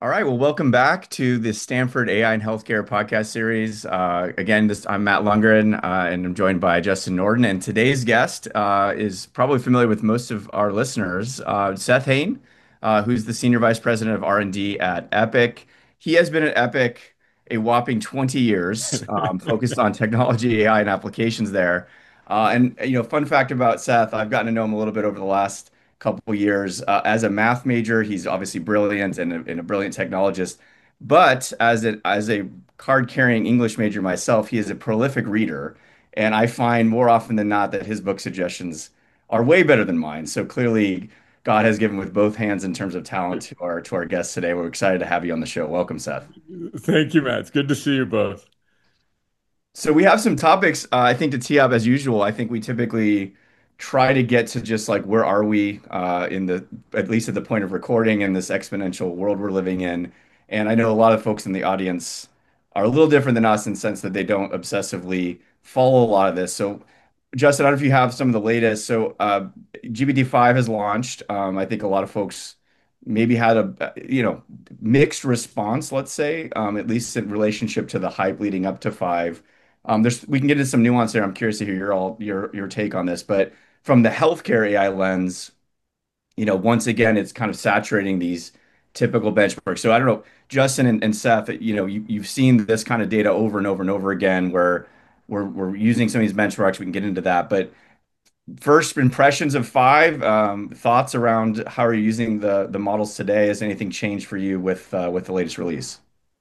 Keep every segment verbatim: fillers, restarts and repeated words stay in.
All right, well, welcome back to the Stanford A I and Healthcare podcast series. Uh, again, this, I'm Matt Lundgren, uh, and I'm joined by Justin Norton. And today's guest uh, is probably familiar with most of our listeners, uh, Seth Hain, uh, who's the Senior Vice President of R and D at Epic. He has been at Epic a whopping twenty years, um, focused on technology, A I, and applications there. Uh, and, you know, fun fact about Seth, I've gotten to know him a little bit over the last couple years. Uh, as a math major, he's obviously brilliant and a, and a brilliant technologist. But as a as a card-carrying English major myself, he is a prolific reader, and I find more often than not that his book suggestions are way better than mine. So clearly, God has given with both hands in terms of talent to our to our guests today. We're excited to have you on the show. Welcome, Seth. Thank you, Matt. It's good to see you both. So we have some topics, uh, I think, to tee up as usual. I think we typically try to get to just like where are we uh, in the at least at the point of recording in this exponential world we're living in. And I know a lot of folks in the audience are a little different than us in the sense that they don't obsessively follow a lot of this. So Justin, I don't know if you have some of the latest. So uh, G P T five has launched. Um, I think a lot of folks maybe had a you know mixed response, let's say, um, at least in relationship to the hype leading up to five. Um, there's we can get into some nuance there. I'm curious to hear your all your your take on this, but from the healthcare A I lens, you know, once again, it's kind of saturating these typical benchmarks. So I don't know, Justin and, and Seth, you know, you, you've seen this kind of data over and over and over again where we're we're using some of these benchmarks. We can get into that, but first impressions of five, um, thoughts around how are you using the the models today? Has anything changed for you with uh, with the latest release?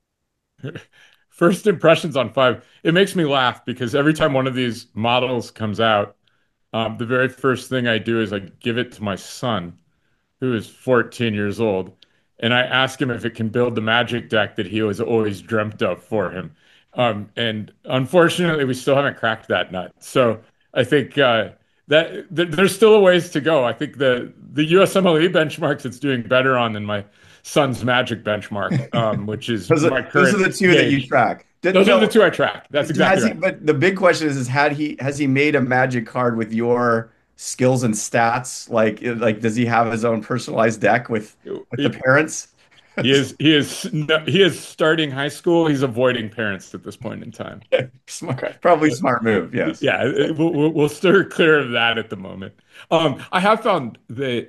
First impressions on five. It makes me laugh because every time one of these models comes out, um, the very first thing I do is I give it to my son, who is fourteen years old, and I ask him if it can build the magic deck that he was always dreamt of for him. Um, and unfortunately, we still haven't cracked that nut. So I think uh, that th there's still a ways to go. I think the the U S M L E benchmarks it's doing better on than my son's magic benchmark, um, which is Those are, my those are current the two that you gauge. track. Did, Those are the no, two I track. That's exactly has he? right. But the big question is, is had he has he made a magic card with your skills and stats? Like, like does he have his own personalized deck with with the It, parents? he is he is no, he is starting high school. He's avoiding parents at this point in time. Smart, Okay. probably smart move. Yes. Yeah, it- we'll, we'll we'll steer clear of that at the moment. Um, I have found that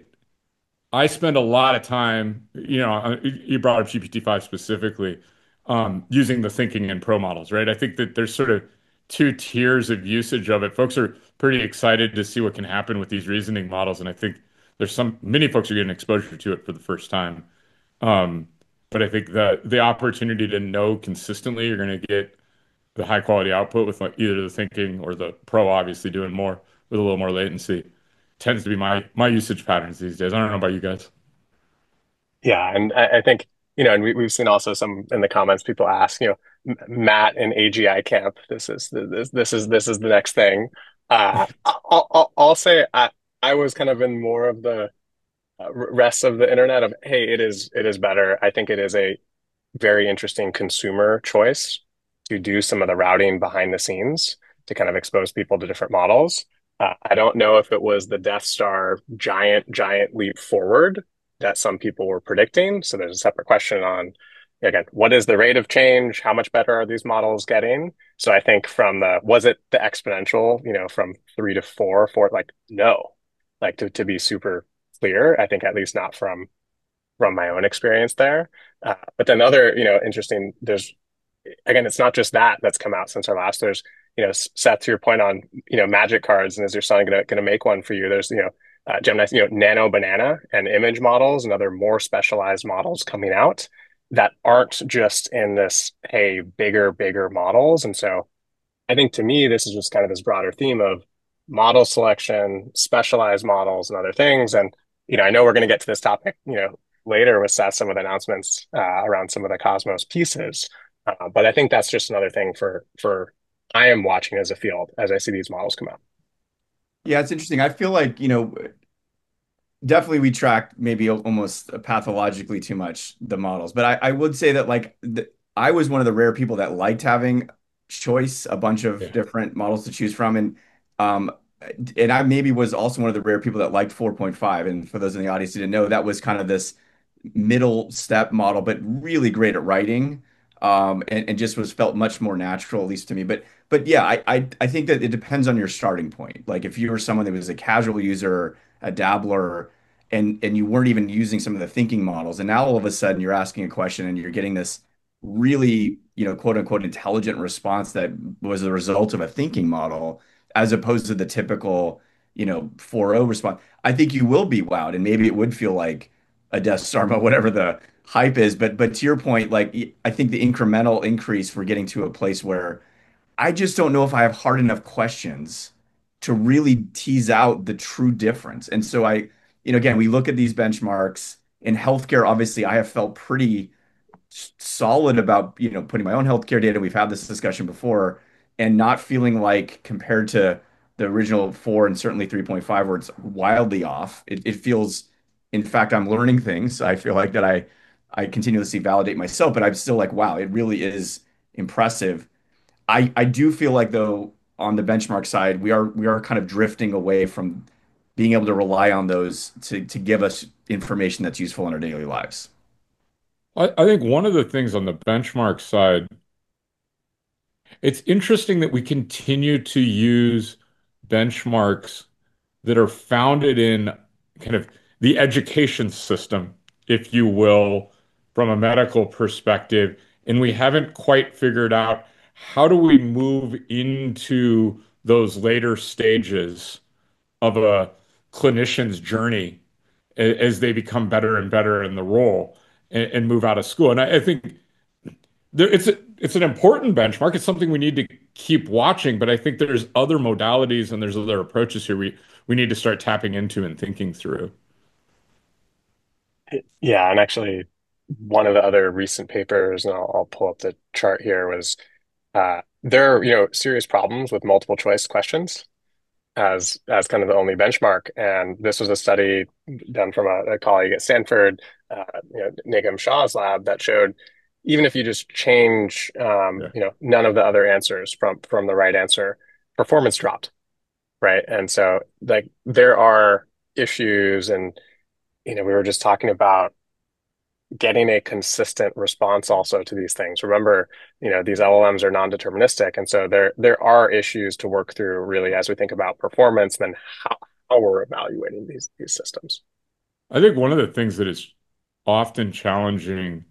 I spend a lot of time, you know, uh, you brought up G P T five specifically, um, using the thinking and pro models, right? I think that there's sort of two tiers of usage of it. Folks are pretty excited to see what can happen with these reasoning models, and I think there's some many folks are getting exposure to it for the first time. Um, but I think the the opportunity to know consistently you're going to get the high quality output with like either the thinking or the pro, obviously doing more with a little more latency tends to be my my usage patterns these days. I don't know about you guys. Yeah, and I, I think, you know, and we, we've seen also some in the comments people ask, you know, M- Matt in A G I camp, this is this this is this is the next thing. Uh, I'll, I'll I'll say I I was kind of in more of the uh, rest of the internet of, hey, it is it is better. I think it is a very interesting consumer choice to do some of the routing behind the scenes to kind of expose people to different models. Uh, I don't know if it was the Death Star giant, giant leap forward that some people were predicting. So there's a separate question on, again, what is the rate of change? How much better are these models getting? So I think from the, was it the exponential, you know, from three to four, four, like, no, like to, to be super clear, I think at least not from from my own experience there. Uh, but then other, you know, interesting, there's, again, it's not just that that's come out since our last. There's, you know, Seth, to your point on, you know, magic cards, and is your son going to going to make one for you? There's, you know, uh, Gemini, you know, Nano Banana and image models and other more specialized models coming out that aren't just in this, hey, bigger, bigger models. And so I think to me, this is just kind of this broader theme of model selection, specialized models, and other things. And you know, I know we're going to get to this topic, you know, later with Seth, some of the announcements uh, around some of the Cosmos pieces. Uh, but I think that's just another thing for for I am watching as a field as I see these models come out. Yeah, it's interesting. I feel like, you know, definitely we track maybe almost pathologically too much the models, but I, I would say that like the, I was one of the rare people that liked having choice, a bunch of Yeah. different models to choose from, and um, and I maybe was also one of the rare people that liked four point five. And for those in the audience who didn't know, that was kind of this middle step model, but really great at writing. Um, and, and just was felt much more natural, at least to me. But but yeah, I, I I think that it depends on your starting point. Like if you were someone that was a casual user, a dabbler, and and you weren't even using some of the thinking models, and now all of a sudden you're asking a question and you're getting this really, you know, quote unquote intelligent response that was the result of a thinking model, as opposed to the typical, you know, four point oh response. I think you will be wowed, and maybe it would feel like a Death Star, but whatever the hype is. But but to your point, like I think the incremental increase, we're getting to a place where I just don't know if I have hard enough questions to really tease out the true difference. And so I, you know, again, we look at these benchmarks in healthcare. Obviously, I have felt pretty solid about, you know, putting my own healthcare data. We've had this discussion before, and not feeling like compared to the original four and certainly three point five, where it's wildly off. It, it feels, in fact, I'm learning things. I feel like that I I continuously validate myself, but I'm still like, wow, it really is impressive. I I do feel like though on the benchmark side, we are we are kind of drifting away from being able to rely on those to to give us information that's useful in our daily lives. I, I think one of the things on the benchmark side, it's interesting that we continue to use benchmarks that are founded in kind of the education system, if you will, from a medical perspective. And we haven't quite figured out how do we move into those later stages of a clinician's journey a- as they become better and better in the role and, and move out of school. And I, I think there, it's a, it's an important benchmark. It's something we need to keep watching, but I think there's other modalities and there's other approaches here we we need to start tapping into and thinking through. Yeah, and actually, one of the other recent papers, and I'll, I'll pull up the chart here, was uh, there are, you know, serious problems with multiple choice questions as as kind of the only benchmark. And this was a study done from a, a colleague at Stanford, uh, you know, Nigam Shah's lab, that showed even if you just change, um, Yeah. you know, none of the other answers from from the right answer, performance dropped, right? And so like there are issues, and you know, we were just talking about getting a consistent response also to these things. Remember, you know, these L L Ms are non-deterministic, and so there there are issues to work through really as we think about performance, then how, how we're evaluating these these systems. I think one of the things that is often challenging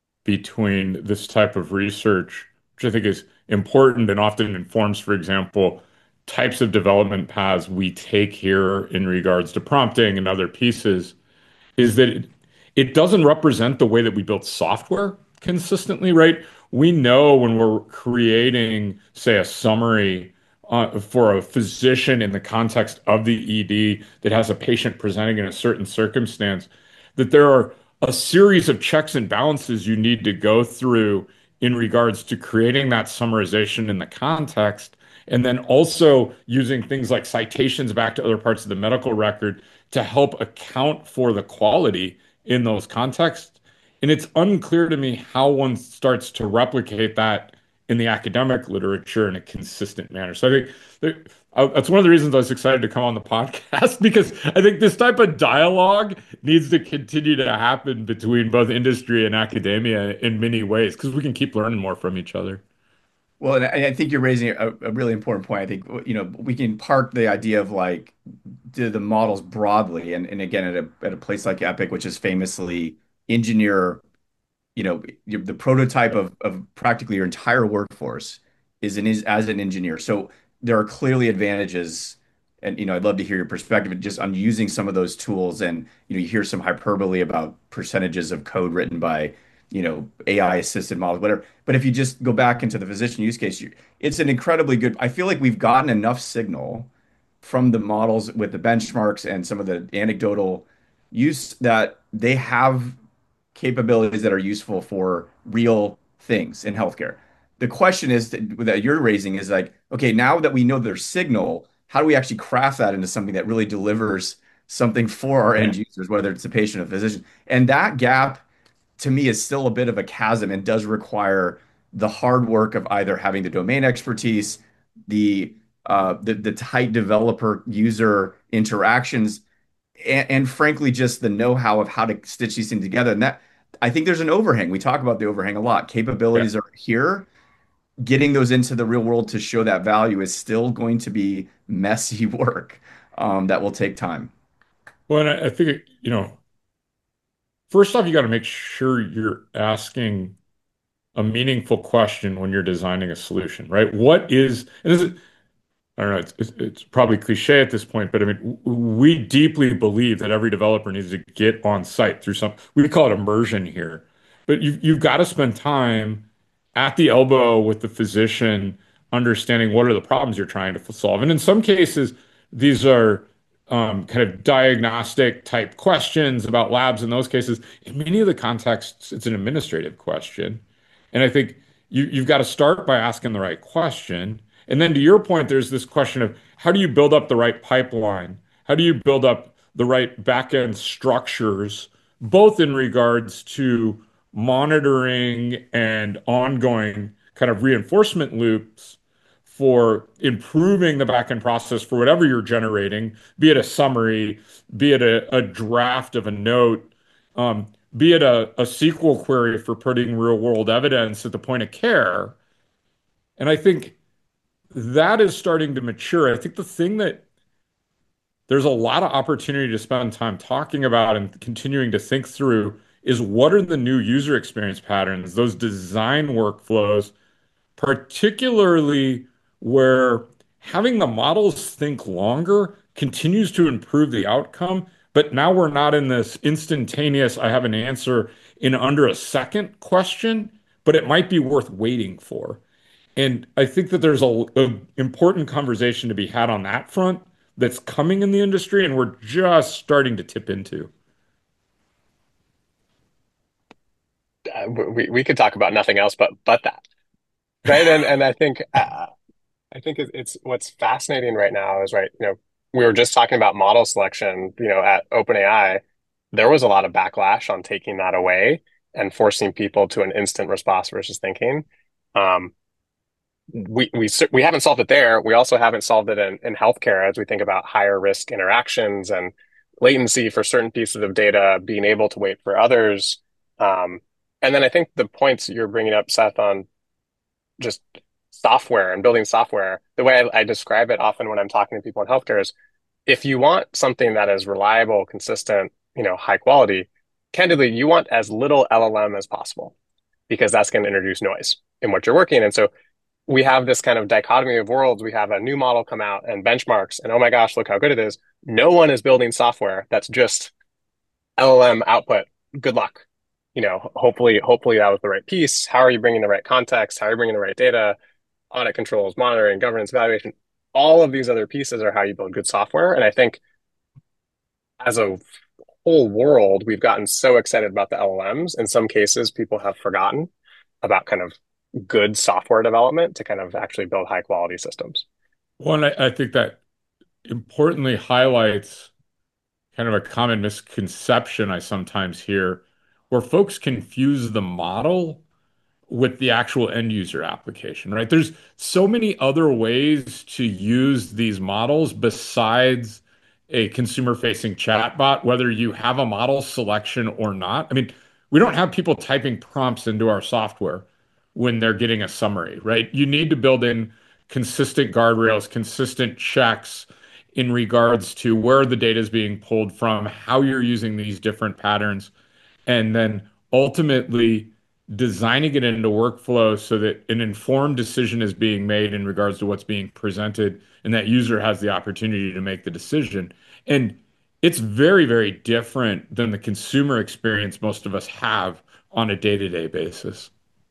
between this type of research, which I think is important and often informs, for example, types of development paths we take here in regards to prompting and other pieces, is that it, it doesn't represent the way that we build software consistently, right? We know when we're creating, say, a summary uh, for a physician in the context of the E D that has a patient presenting in a certain circumstance, that there are a series of checks and balances you need to go through in regards to creating that summarization in the context, and then also using things like citations back to other parts of the medical record to help account for the quality in those contexts. And it's unclear to me how one starts to replicate that in the academic literature in a consistent manner. So I think that, uh, that's one of the reasons I was excited to come on the podcast because I think this type of dialogue needs to continue to happen between both industry and academia in many ways because we can keep learning more from each other. Well, and I I think you're raising a, a really important point. I think, you know, we can park the idea of like the, the models broadly, and, and again, at a at a place like Epic, which is famously engineer, you know, the prototype of of practically your entire workforce is an is as an engineer. So there are clearly advantages, and you know, I'd love to hear your perspective just on using some of those tools. And you know, you hear some hyperbole about percentages of code written by, you know, A I assisted models, whatever. But if you just go back into the physician use case, you, it's an incredibly good. I feel like we've gotten enough signal from the models with the benchmarks and some of the anecdotal use that they have capabilities that are useful for real things in healthcare. The question is that, that you're raising is like, okay, now that we know their signal, how do we actually craft that into something that really delivers something for our Yeah. end users, whether it's a patient or physician? And that gap to me is still a bit of a chasm and does require the hard work of either having the domain expertise, the uh, the, the tight developer user interactions, and, and frankly, just the know-how of how to stitch these things together. And that I think there's an overhang. We talk about the overhang a lot. Yeah. Capabilities are here. Getting those into the real world to show that value is still going to be messy work um, that will take time. Well, and I, I think, you know, first off, you got to make sure you're asking a meaningful question when you're designing a solution, right? What is, and is it, I don't know, it's, it's, it's probably cliche at this point, but I mean, w- we deeply believe that every developer needs to get on site through some, we call it immersion here, but you've, you've got to spend time at the elbow with the physician, understanding what are the problems you're trying to solve. And in some cases, these are um, kind of diagnostic type questions about labs in those cases. In many of the contexts, it's an administrative question. And I think you, you've got to start by asking the right question. And then to your point, there's this question of how do you build up the right pipeline? How do you build up the right back-end structures, both in regards to monitoring and ongoing kind of reinforcement loops for improving the back-end process for whatever you're generating, be it a summary, be it a, a draft of a note, um, be it a, a S Q L query for putting real-world evidence at the point of care. And I think that is starting to mature. I think the thing that there's a lot of opportunity to spend time talking about and continuing to think through is what are the new user experience patterns, those design workflows, particularly where having the models think longer continues to improve the outcome. But now we're not in this instantaneous, I have an answer in under a second question, but it might be worth waiting for. And I think that there's a, a important conversation to be had on that front that's coming in the industry, and we're just starting to tip into. Uh, we we could talk about nothing else but but that, right? And and I think uh, I think it, it's what's fascinating right now is right. You know, we were just talking about model selection. You know, at OpenAI, there was a lot of backlash on taking that away and forcing people to an instant response versus thinking. Um, we we we haven't solved it there. We also haven't solved it in, in healthcare as we think about higher risk interactions and latency for certain pieces of data, being able to wait for others. Um, and then I think the points you're bringing up, Seth, on just software and building software, the way I, I describe it often when I'm talking to people in healthcare is if you want something that is reliable, consistent, you know, high quality, candidly, you want as little L L M as possible because that's going to introduce noise in what you're working. And so we have this kind of dichotomy of worlds. We have a new model come out and benchmarks, and oh my gosh, look how good it is. No one is building software that's just L L M output. Good luck. You know, hopefully, hopefully that was the right piece. How are you bringing the right context? How are you bringing the right data? Audit controls, monitoring, governance, evaluation. All of these other pieces are how you build good software. And I think as a whole world, we've gotten so excited about the L L Ms. In some cases, people have forgotten about kind of good software development to kind of actually build high quality systems. One, I, I think that importantly highlights kind of a common misconception I sometimes hear where folks confuse the model with the actual end user application, right? There's so many other ways to use these models besides a consumer-facing chatbot, whether you have a model selection or not. I mean, we don't have people typing prompts into our software when they're getting a summary, right? You need to build in consistent guardrails, consistent checks in regards to where the data is being pulled from, how you're using these different patterns, and then ultimately designing it into workflow so that an informed decision is being made in regards to what's being presented, and that user has the opportunity to make the decision. And it's very, very different than the consumer experience most of us have on a day-to-day basis.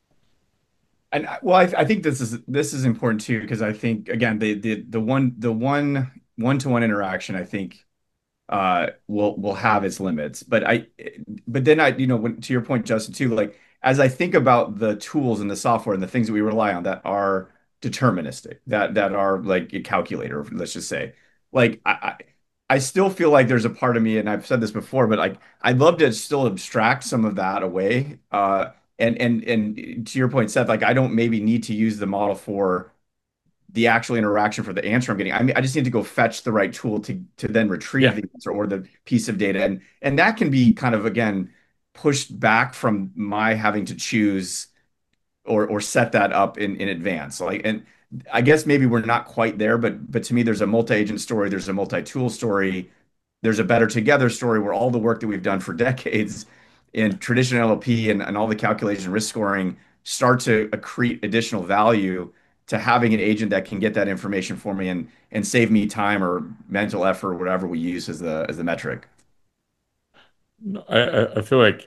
And I- well, I, I think this is this is important too because I think again the the the one the one one-to-one interaction I think uh will will have its limits. But I but then I you know when, to your point, Justin, too, like as I think about the tools and the software and the things that we rely on that are deterministic, that that are like a calculator, let's just say, like I. I I still feel like there's a part of me, and I've said this before, but like I'd love to still abstract some of that away. Uh, and and and to your point, Seth, like I don't maybe need to use the model for the actual interaction for the answer I'm getting. I mean, I just need to go fetch the right tool to to then retrieve Yeah. the answer or the piece of data. And and that can be kind of again pushed back from my having to choose or or set that up in in advance. Like, and I guess maybe we're not quite there, but but to me, there's a multi-agent story, there's a multi-tool story, there's a better together story where all the work that we've done for decades in traditional N L P and, and all the calculation risk scoring start to accrete additional value to having an agent that can get that information for me and and save me time or mental effort or whatever we use as the as the metric. I, I I feel like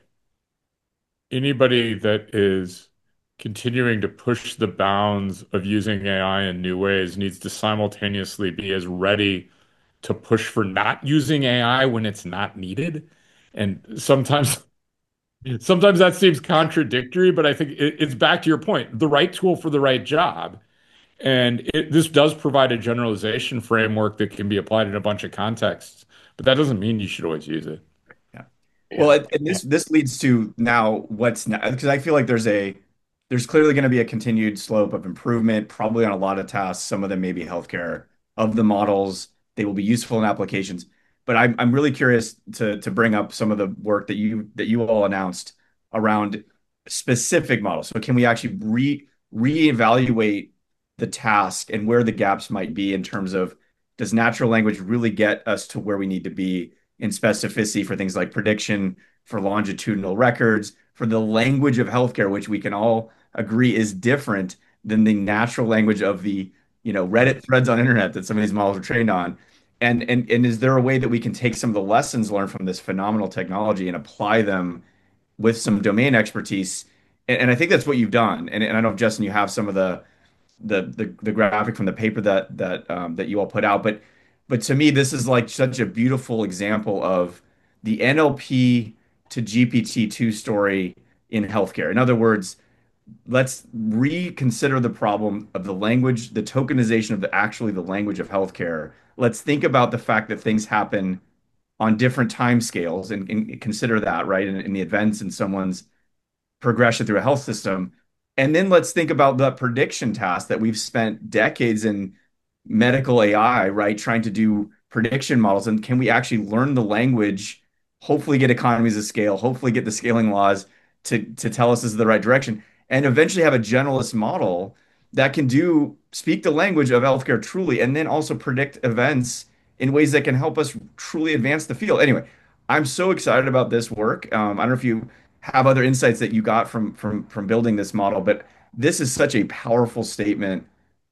anybody that is continuing to push the bounds of using A I in new ways needs to simultaneously be as ready to push for not using A I when it's not needed. And sometimes, sometimes that seems contradictory, but I think it, it's back to your point, the right tool for the right job. And it, this does provide a generalization framework that can be applied in a bunch of contexts, but that doesn't mean you should always use it. Yeah. Well, Yeah. and and Yeah. this this leads to now what's now because I feel like there's a there's clearly going to be a continued slope of improvement, probably on a lot of tasks. Some of them may be healthcare of the models. They will be useful in applications. But I'm I'm really curious to to bring up some of the work that you that you all announced around specific models. So can we actually re reevaluate the task and where the gaps might be in terms of does natural language really get us to where we need to be in specificity for things like prediction, for longitudinal records, for the language of healthcare, which we can all agree is different than the natural language of the, you know, Reddit threads on internet that some of these models are trained on. And and and is there a way that we can take some of the lessons learned from this phenomenal technology and apply them with some domain expertise? And, and I think that's what you've done. And, and I don't know if Justin, you have some of the the the, the graphic from the paper that that um, that you all put out, but but to me, this is like such a beautiful example of the N L P to G P T two story in healthcare. In other words, let's reconsider the problem of the language, the tokenization of the actually the language of healthcare. Let's think about the fact that things happen on different time scales and, and consider that, right? In, in the events in someone's progression through a health system. And then let's think about the prediction task that we've spent decades in medical A I, right? Trying to do prediction models. And can we actually learn the language, hopefully get economies of scale, hopefully get the scaling laws to, to tell us this is the right direction, and eventually have a generalist model that can do speak the language of healthcare truly, and then also predict events in ways that can help us truly advance the field. Anyway, I'm so excited about this work. Um, I don't know if you have other insights that you got from from from building this model, but this is such a powerful statement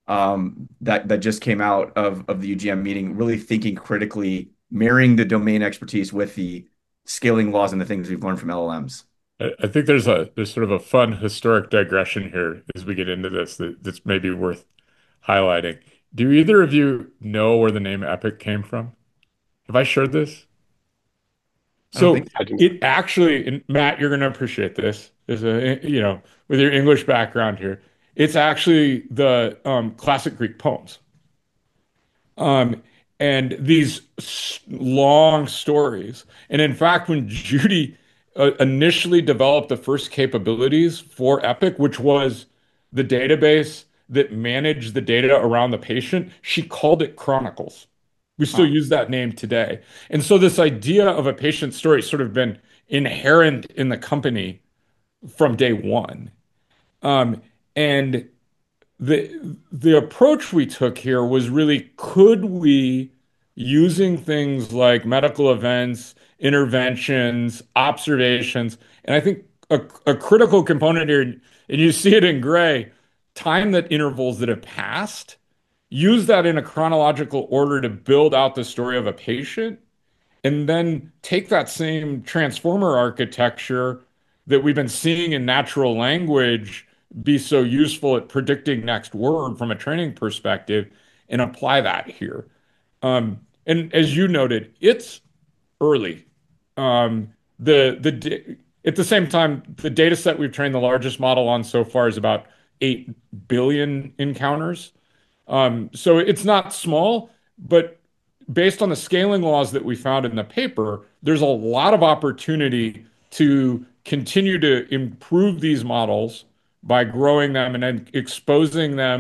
um, that that just came out of of the U G M meeting. Really thinking critically, marrying the domain expertise with the scaling laws and the things we've learned from L L Ms. I, I think there's a there's sort of a fun historic digression here as we get into this that, that's maybe worth highlighting. Do either of you know where the name Epic came from? Have I shared this? I don't So think I do not. it actually, and Matt, you're going to appreciate this as a, you know, with your English background here. It's actually the um, classic Greek poems. Um, and these s- long stories. And in fact, when Judy uh, initially developed the first capabilities for Epic, which was the database that managed the data around the patient, she called it Chronicles. We still Huh. use that name today. And so this idea of a patient story has sort of been inherent in the company from day one. Um, and the the approach we took here was really could we using things like medical events, interventions, observations, and I think a, a critical component here, and you see it in gray, time that intervals that have passed, use that in a chronological order to build out the story of a patient and then take that same transformer architecture that we've been seeing in natural language be so useful at predicting next word from a training perspective and apply that here. Um, and as you noted, it's early. Um, the the at the same time, the data set we've trained the largest model on so far is about eight billion encounters. Um, so it's not small, but based on the scaling laws that we found in the paper, there's a lot of opportunity to continue to improve these models by growing them and then exposing them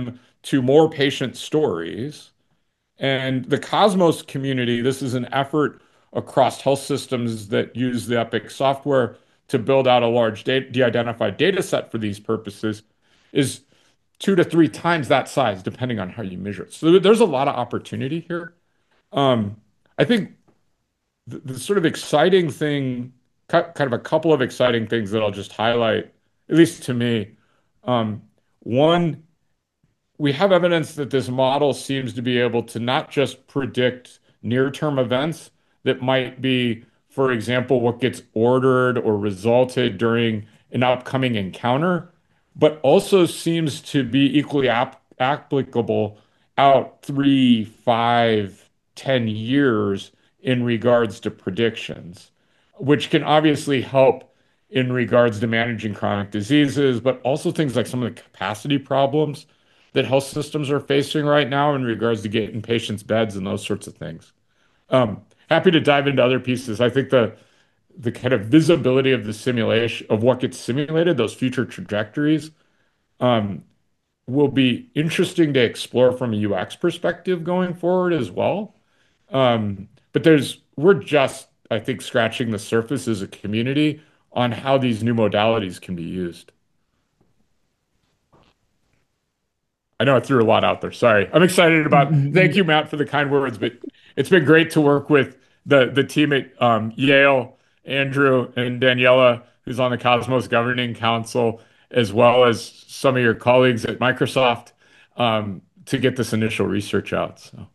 to more patient stories. And the Cosmos community, this is an effort across health systems that use the Epic software to build out a large de de-identified data set for these purposes, is two to three times that size, depending on how you measure it. So there's a lot of opportunity here. Um, I think the, the sort of exciting thing, kind of a couple of exciting things that I'll just highlight, at least to me. Um, One, we have evidence that this model seems to be able to not just predict near-term events that might be, for example, what gets ordered or resulted during an upcoming encounter, but also seems to be equally ap applicable out three, five, ten years in regards to predictions, which can obviously help in regards to managing chronic diseases, but also things like some of the capacity problems that health systems are facing right now in regards to getting patients beds and those sorts of things. Um, happy to dive into other pieces. I think the the kind of visibility of the simulation of what gets simulated, those future trajectories, um, will be interesting to explore from a U X perspective going forward as well. Um, but there's we're just, I think, scratching the surface as a community on how these new modalities can be used. I know I threw a lot out there. Sorry. I'm excited about. Thank you, Matt, for the kind words. But it's been great to work with the the team at um, Yale, Andrew and Daniela, who's on the Cosmos Governing Council, as well as some of your colleagues at Microsoft, um, to get this initial research out. So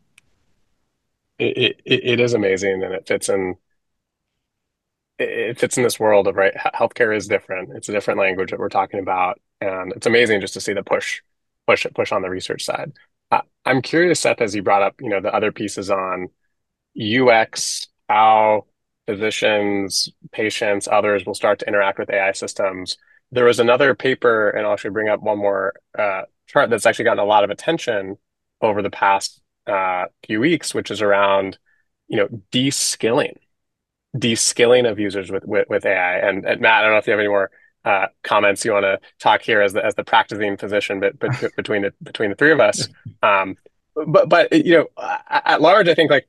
It, it it is amazing, and it fits in it fits in this world of right. Healthcare is different. It's a different language that we're talking about, and it's amazing just to see the push push push on the research side. Uh, I'm curious, Seth, as you brought up, you know, the other pieces on U X, how physicians, patients, others will start to interact with A I systems. There was another paper, and I'll actually bring up one more uh, chart that's actually gotten a lot of attention over the past uh, few weeks, which is around, you know, de-skilling, de-skilling of users with, with, with A I. And, and Matt, I don't know if you have any more uh, comments you want to talk here as the as the practicing physician, but, but between the between the three of us. Um, but but you know, at large, I think like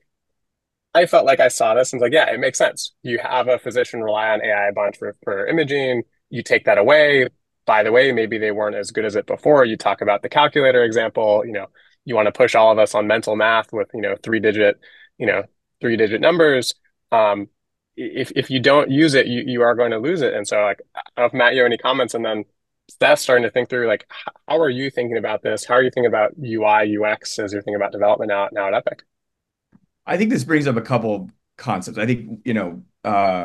I felt like I saw this and was like, yeah, it makes sense. You have a physician rely on A I a bunch for, for imaging. You take that away. By the way, maybe they weren't as good as it before. You talk about the calculator example. You know, you want to push all of us on mental math with, you know, three digit, you know, three digit numbers. Um, if if you don't use it, you, you are going to lose it. And so like, I don't know if Matt, you have any comments, and then Steph starting to think through like, how are you thinking about this? How are you thinking about U I, U X as you're thinking about development now, now at Epic? I think this brings up a couple concepts. I think, you know, uh,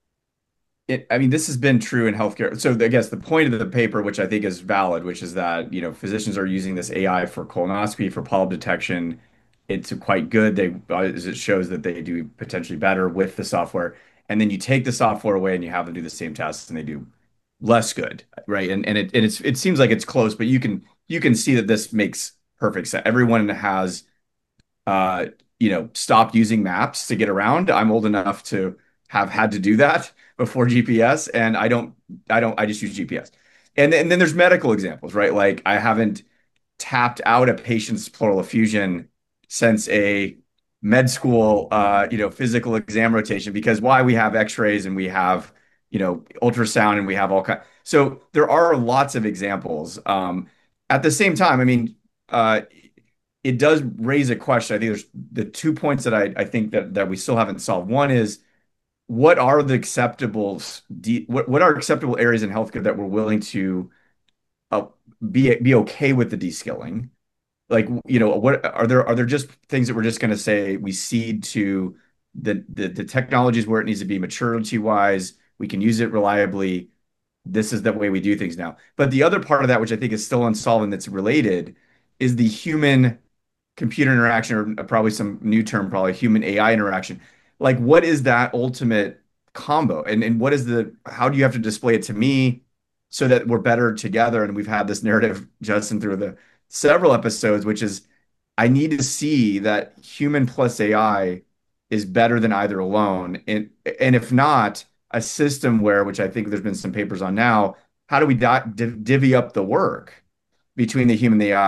it, I mean, this has been true in healthcare. So I guess the point of the paper, which I think is valid, which is that, you know, physicians are using this A I for colonoscopy, for polyp detection. It's quite good. They, as it shows that they do potentially better with the software. And then you take the software away and you have them do the same tests and they do less good, right? And and it and it's it seems like it's close, but you can you can see that this makes perfect sense. Everyone has uh, you know, stopped using maps to get around. I'm old enough to have had to do that before G P S, and I don't, I don't, I just use G P S. And, and then there's medical examples, right? Like I haven't tapped out a patient's pleural effusion since a med school, uh, you know, physical exam rotation because why we have X-rays and we have, you know, ultrasound and we have all kind. So there are lots of examples. Um, at the same time, I mean, uh, it does raise a question. I think there's the two points that I, I think that that we still haven't solved. One is what are the acceptable de what what are acceptable areas in healthcare that we're willing to uh, be be okay with the de-skilling? Like, you know, what are there are there just things that we're just going to say we cede to the, the the technologies where it needs to be maturity wise, we can use it reliably. This is the way we do things now. But the other part of that, which I think is still unsolved and that's related, is the human computer interaction, or probably some new term, probably human A I interaction. Like, what is that ultimate combo? And and what is the how do you have to display it to me so that we're better together? And we've had this narrative, Justin, through the several episodes, which is I need to see that human plus A I is better than either alone. And and if not, a system where, which I think there's been some papers on now, how do we div divvy up the work between the human and the A I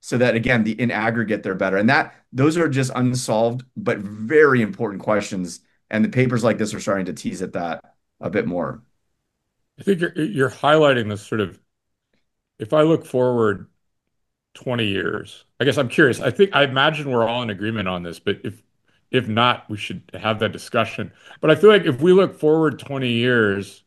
so that again, the in aggregate they're better. And that those are just unsolved but very important questions. And the papers like this are starting to tease at that a bit more. I think you're you're highlighting this sort of, if I look forward twenty years, I guess I'm curious. I think I imagine we're all in agreement on this, but if if not, we should have that discussion. But I feel like if we look forward twenty years,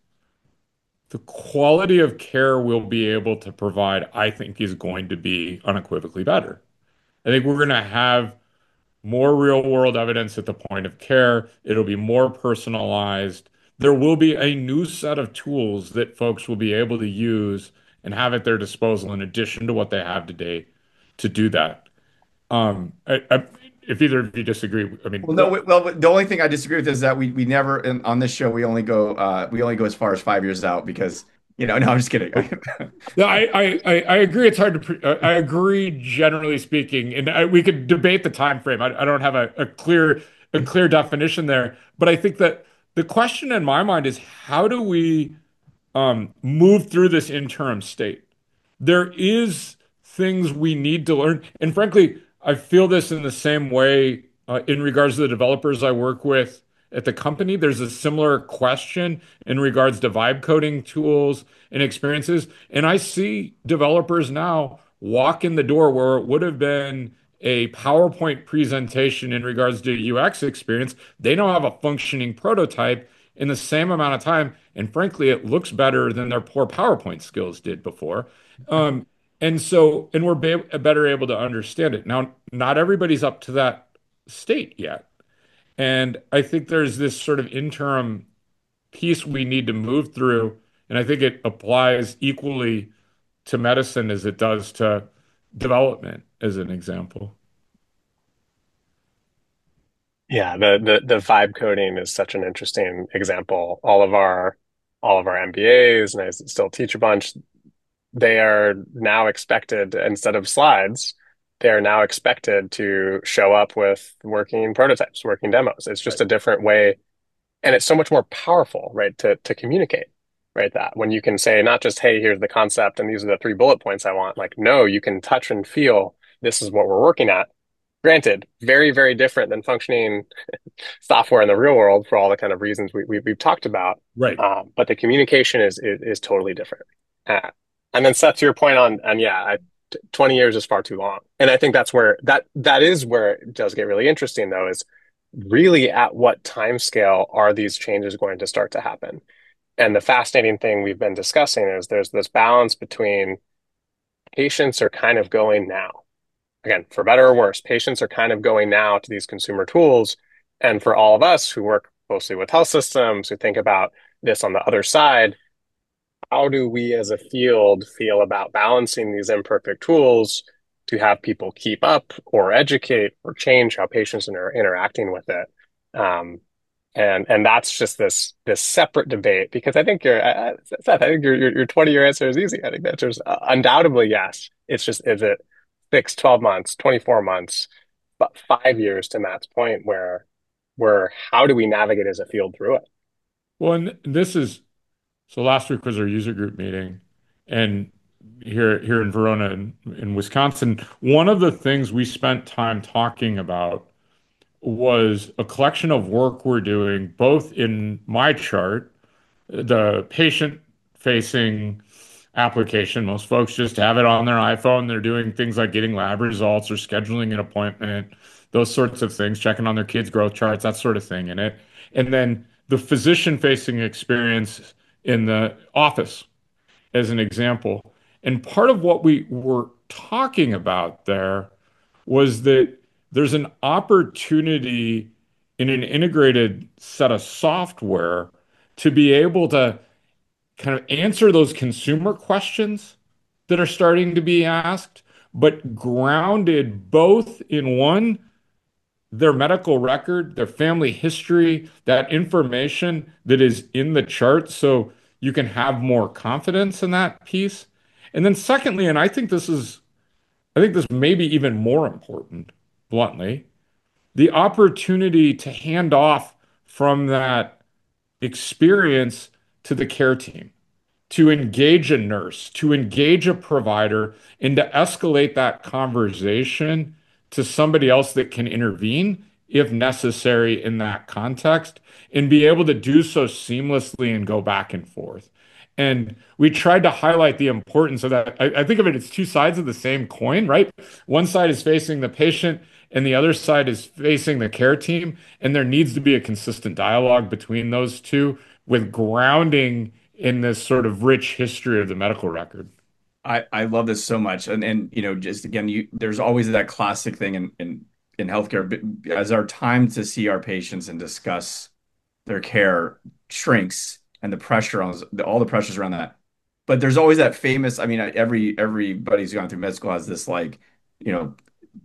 the quality of care we'll be able to provide, I think, is going to be unequivocally better. I think we're going to have more real world evidence at the point of care. It'll be more personalized. There will be a new set of tools that folks will be able to use and have at their disposal in addition to what they have today to do that. Um, I, I, if either of you disagree, I mean, Well, no, we- well, the only thing I disagree with is that we we never in, on this show we only go uh we only go as far as five years out because you know no, I'm just kidding. no, I, I, I I agree. It's hard to. Pre I agree, generally speaking, and I, we could debate the time frame. I, I don't have a, a clear a clear definition there, but I think that the question in my mind is how do we um, move through this interim state? There is things we need to learn, and frankly, I feel this in the same way uh, in regards to the developers I work with at the company. There's a similar question in regards to vibe coding tools and experiences. And I see developers now walk in the door where it would have been a PowerPoint presentation in regards to U X experience. They now have a functioning prototype in the same amount of time. And frankly, it looks better than their poor PowerPoint skills did before. Um, and so, and we're be better able to understand it. Now, not everybody's up to that state yet. And I think there's this sort of interim piece we need to move through. And I think it applies equally to medicine as it does to development, as an example. Yeah, the the the vibe coding is such an interesting example. All of our all of our M B As, and I still teach a bunch, they are now expected, instead of slides, they are now expected to show up with working prototypes, working demos. It's just Right. a different way, and it's so much more powerful, right, to to communicate, right? That when you can say not just, hey, here's the concept and these are the three bullet points I want. Like, no, you can touch and feel this is what we're working at. Granted, very, very different than functioning software in the real world for all the kind of reasons we, we we've talked about. Right. Um, but the communication is is, is totally different. Uh, and then Seth, to your point on, and yeah, I, twenty years is far too long. And I think that's where that that is where it does get really interesting, though, is really at what time scale are these changes going to start to happen? And the fascinating thing we've been discussing is there's this balance between patients are kind of going now. Again, for better or worse, patients are kind of going now to these consumer tools. And for all of us who work closely with health systems, who think about this on the other side, how do we as a field feel about balancing these imperfect tools to have people keep up or educate or change how patients are interacting with it? Um, and and that's just this this separate debate, because I think your uh, Seth, I think your your, your twenty year answer is easy. I think the answer is uh, undoubtedly yes. It's just, is it six, twelve months, twenty-four months, but five years, to Matt's point, where where how do we navigate as a field through it? Well, and this is so last week was our user group meeting, and here here in Verona in, in Wisconsin, one of the things we spent time talking about was a collection of work we're doing, both in my chart, the patient facing application. Most folks just have it on their iPhone. They're doing things like getting lab results or scheduling an appointment, those sorts of things, checking on their kids' growth charts, that sort of thing in it. And then the physician facing experience in the office, as an example. And part of what we were talking about there was that there's an opportunity in an integrated set of software to be able to kind of answer those consumer questions that are starting to be asked, but grounded both in one, their medical record, their family history, that information that is in the chart, so you can have more confidence in that piece. And then secondly, and I think this is, I think this may be even more important, bluntly, the opportunity to hand off from that experience to the care team. to engage a nurse, to engage a provider, and to escalate that conversation to somebody else that can intervene if necessary in that context, and be able to do so seamlessly and go back and forth. And we tried to highlight the importance of that. I, I think of it as two sides of the same coin, right? One side is facing the patient, and the other side is facing the care team. And there needs to be a consistent dialogue between those two with grounding in this sort of rich history of the medical record. I, I love this so much. And and you know, just again, you there's always that classic thing in in, in healthcare, but as our time to see our patients and discuss their care shrinks and the pressure on all the pressures around that. But there's always that famous, I mean, every everybody who's gone through med school has this like, you know,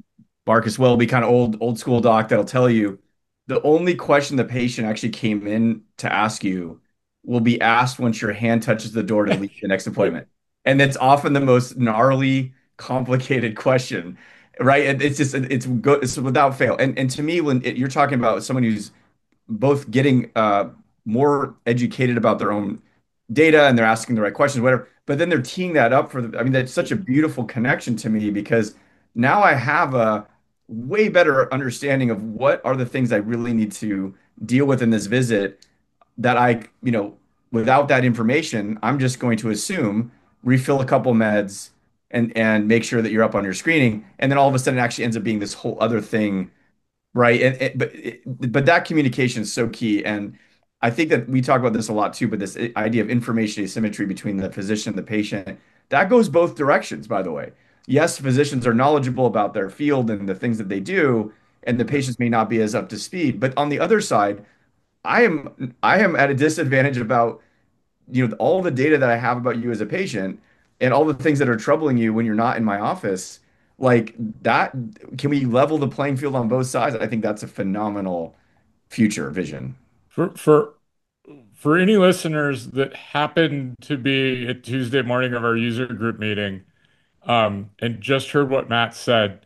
Marcus Welby kind of old old school doc that'll tell you the only question the patient actually came in to ask you will be asked once your hand touches the door to leave the next appointment. And it's often the most gnarly, complicated question, right? And it's just it's good it's without fail. And and to me, when it, you're talking about someone who's both getting uh, more educated about their own data and they're asking the right questions, whatever. But then they're teeing that up for the, I mean, that's such a beautiful connection to me because now I have a way better understanding of what are the things I really need to deal with in this visit that I, you know, without that information, I'm just going to assume refill a couple meds and and make sure that you're up on your screening. And then all of a sudden it actually ends up being this whole other thing. Right. And, and but it, but that communication is so key. And I think that we talk about this a lot too, but this idea of information asymmetry between the physician and the patient, that goes both directions, by the way. Yes, physicians are knowledgeable about their field and the things that they do, and the patients may not be as up to speed. But on the other side, I am I am at a disadvantage about, you know, all the data that I have about you as a patient and all the things that are troubling you when you're not in my office, like that, can we level the playing field on both sides? I think that's a phenomenal future vision. For for for any listeners that happen to be at Tuesday morning of our user group meeting, um, and just heard what Matt said,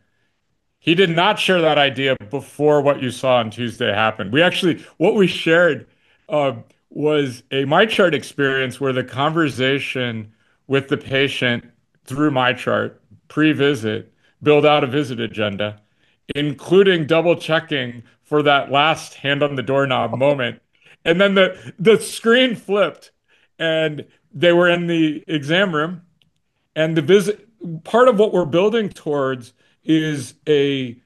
he did not share that idea before what you saw on Tuesday happened. We actually, what we shared uh, was a MyChart experience where the conversation with the patient through MyChart pre-visit build out a visit agenda, including double checking for that last hand on the doorknob moment. And then the the screen flipped and they were in the exam room and the visit, part of what we're building towards is a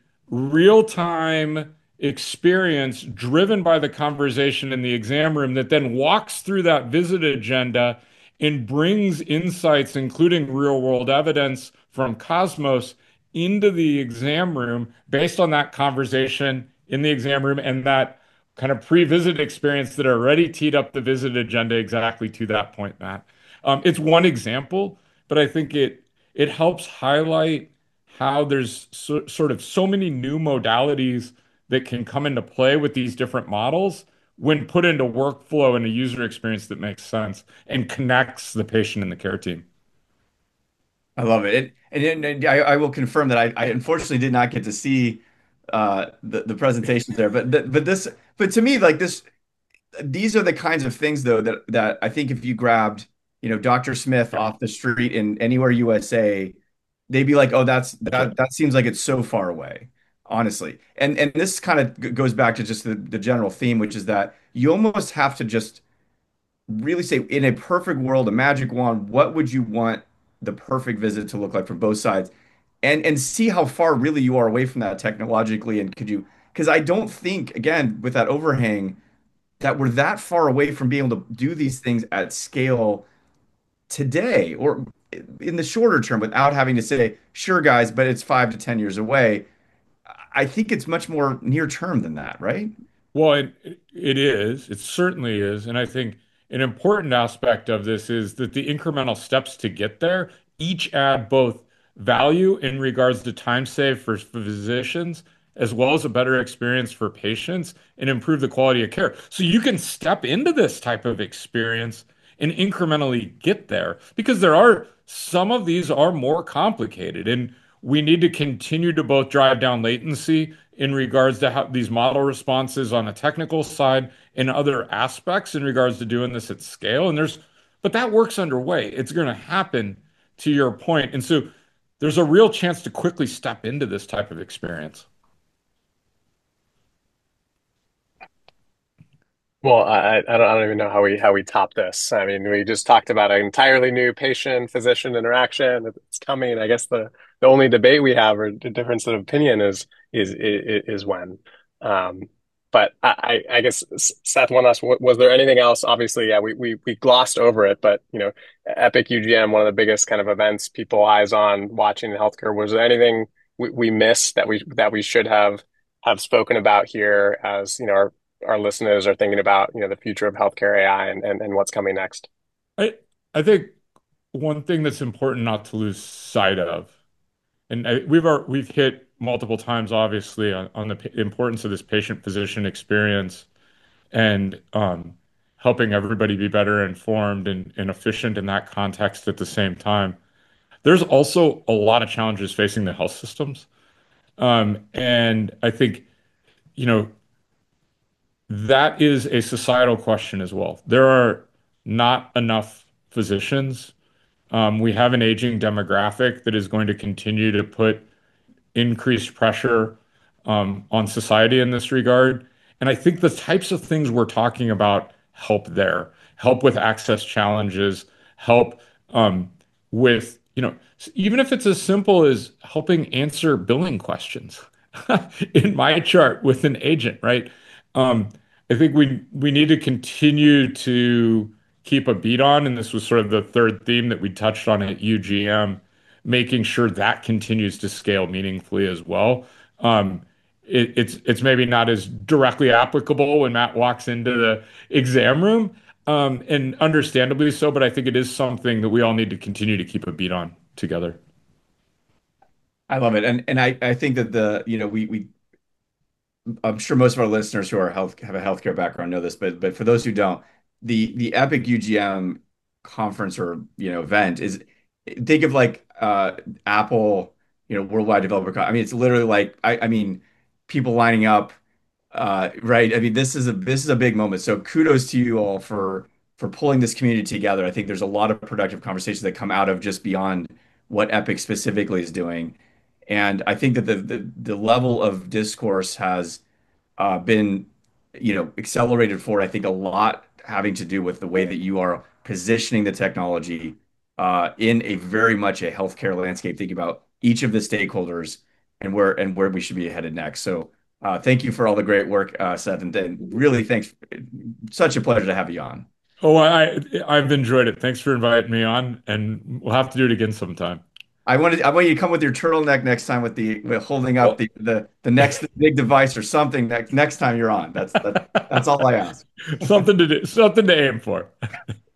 real-time experience driven by the conversation in the exam room that then walks through that visit agenda and brings insights, including real-world evidence from Cosmos, into the exam room based on that conversation in the exam room and that kind of pre-visit experience that already teed up the visit agenda exactly to that point, Matt. Um, it's one example, but I think it it helps highlight how there's so, sort of so many new modalities that can come into play with these different models when put into workflow and a user experience that makes sense and connects the patient and the care team. I love it. And, and, and I, I will confirm that I, I unfortunately did not get to see uh, the, the presentations there, but th but this, but to me, like this, these are the kinds of things though that that I think if you grabbed, you know, doctor Smith Yeah, off the street in anywhere U S A, they'd be like, "Oh, that's that's right. that that seems like it's so far away." Honestly. And and this kind of goes back to just the, the general theme, which is that you almost have to just really say in a perfect world, a magic wand, what would you want the perfect visit to look like from both sides? And and see how far really you are away from that technologically and could you because I don't think again with that overhang that we're that far away from being able to do these things at scale today or in the shorter term without having to say, sure, guys, but it's five to ten years away. I think it's much more near term than that, right? Well, it, it is. It certainly is. And I think an important aspect of this is that the incremental steps to get there each add both value in regards to time save for physicians, as well as a better experience for patients and improve the quality of care. So you can step into this type of experience and incrementally get there because there are some of these are more complicated. And we need to continue to both drive down latency in regards to how these model responses on a technical side and other aspects in regards to doing this at scale. And there's but that work's underway. It's going to happen to your point. And so there's a real chance to quickly step into this type of experience. Well, I, I don't, I don't even know how we how we top this. I mean, we just talked about an entirely new patient-physician interaction. It's coming. I guess the, the only debate we have or the difference of opinion is is is, is when. Um, but I, I guess Seth, one last. Was there anything else? Obviously, yeah, we, we we glossed over it, but you know, Epic U G M, one of the biggest kind of events people eyes on watching in healthcare. Was there anything we, we missed that we that we should have have spoken about here as you know our our listeners are thinking about, you know, the future of healthcare A I and, and, and what's coming next? I I think one thing that's important not to lose sight of, and I, we've our, we've hit multiple times, obviously, on, on the p- importance of this patient-physician experience and um, helping everybody be better informed and, and efficient in that context at the same time. There's also a lot of challenges facing the health systems. Um, and I think, you know, that is a societal question as well. There are not enough physicians. Um, we have an aging demographic that is going to continue to put increased pressure um, on society in this regard. And I think the types of things we're talking about help there, help with access challenges, help um, with, you know, even if it's as simple as helping answer billing questions in my chart with an agent, right? Um, I think we we need to continue to keep a beat on, and this was sort of the third theme that we touched on at U G M, making sure that continues to scale meaningfully as well. Um, it, it's it's maybe not as directly applicable when Matt walks into the exam room, um, and understandably so, but I think it is something that we all need to continue to keep a beat on together. I love it. And and I, I think that the, you know, we we I'm sure most of our listeners who are health have a healthcare background know this, but but for those who don't, the the Epic U G M conference or you know event is think of like uh Apple, you know, Worldwide Developer Con. I mean, it's literally like I, I mean, people lining up, uh, right? I mean, this is a this is a big moment. So kudos to you all for for pulling this community together. I think there's a lot of productive conversations that come out of just beyond what Epic specifically is doing. And I think that the the, the level of discourse has uh, been, you know, accelerated for, I think, a lot having to do with the way that you are positioning the technology uh, in a very much a healthcare landscape, thinking about each of the stakeholders and where and where we should be headed next. So uh, thank you for all the great work, uh, Seth, and, and really thanks. Such a pleasure to have you on. Oh, I I've enjoyed it. Thanks for inviting me on, and we'll have to do it again sometime. I wanted I want you to come with your turtleneck next time with the with holding up Well, the the the next big device or something next next time you're on. That's that, that's all I ask. something to do, something to aim for.